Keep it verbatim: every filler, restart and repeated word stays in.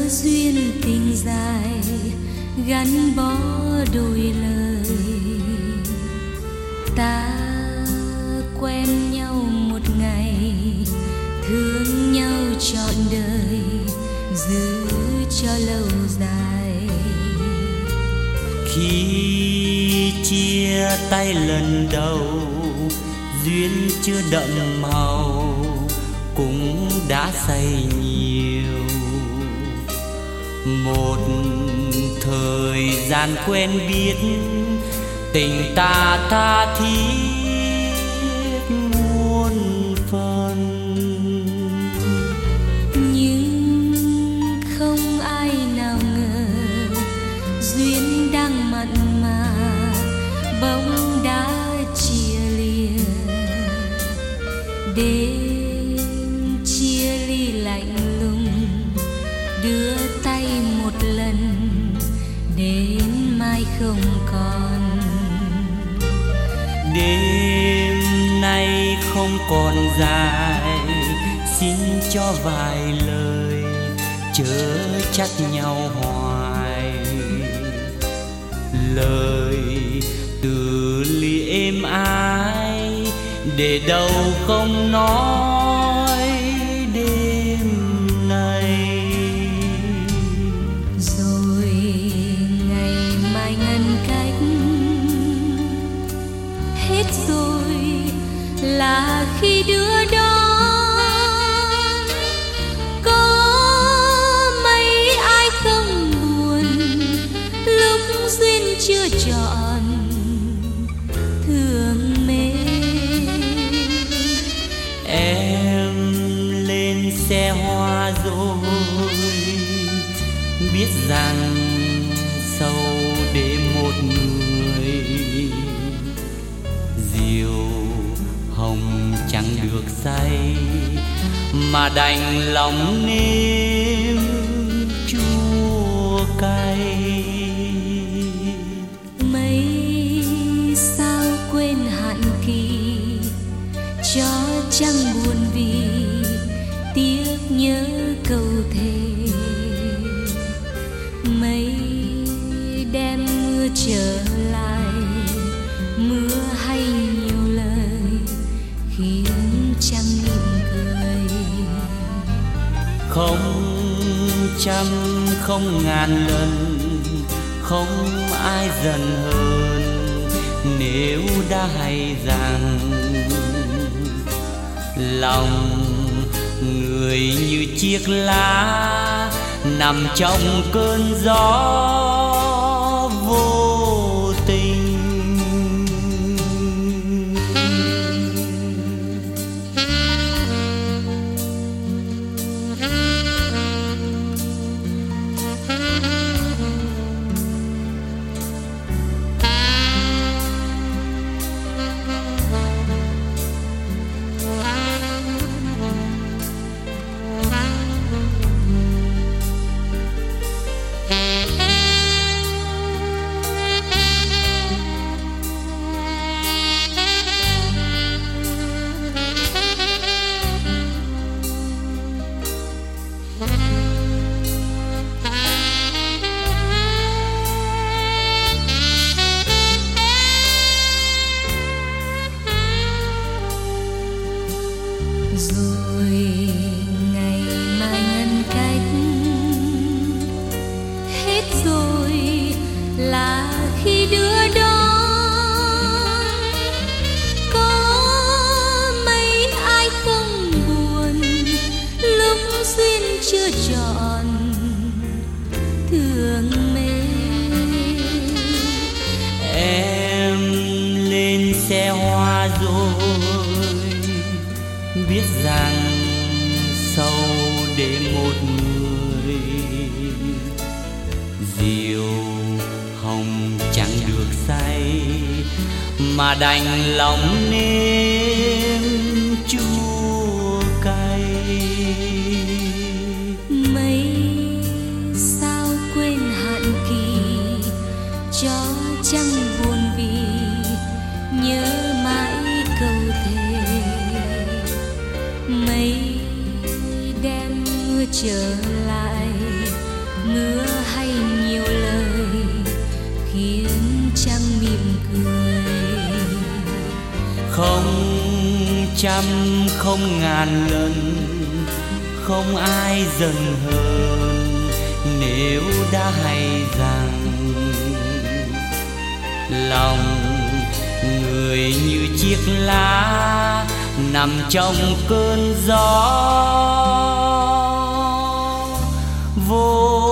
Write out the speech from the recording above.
duyên tình dài gắn bó đôi lời. Ta quen nhau một ngày, thương nhau trọn đời, giữ cho lâu dài. Khi chia tay lần đầu, duyên chưa đậm màu cũng đã say nhiều. Một thời gian quen biết, tình ta tha thiết muôn phần. Nhưng không ai nào ngờ duyên đang mặn mà bỗng đã chia lìa. Đêm chia ly lạnh lùng, đưa tay một lần đến mai không còn. Đêm nay không còn dài, xin cho vài lời chớ trách nhau hoài. Lời từ ly êm ái để đâu không nói đêm nay. Rồi ngày mai ngăn cách, hết rồi là khi đứa đó có mấy ai không buồn lúc duyên chưa trọn thương mê. Em lên xe hoa rồi, biết rằng sâu để một người. Diều hồng chẳng được say mà đành lòng nếm chua cay. Mấy sao quên hạn kỳ, cho chẳng buồn vì tiếc nhớ câu thề. Mấy đêm mưa trở lại, mưa hay nhiều lời khiến trăng mỉm cười. Không trăm không ngàn lần, không ai giận hơn nếu đã hay rằng lòng người như chiếc lá nằm trong cơn gió vô tình. Rồi ngày mai ngăn cách, hết rồi là khi đứa đó có mấy ai không buồn lúc duyên chưa trọn thương mê. Em lên xe hoa rồi, biết rằng sâu để một người. Diều hồng chẳng được say mà đành lòng nếm chua cay. Mấy sao quên hạn kỳ, cho chẳng buồn vì nhớ mãi câu thề. Mấy đêm mưa trở lại, Không trăm không ngàn lần, không ai giận hờn nếu đã hay rằng lòng người như chiếc lá nằm trong cơn gió vô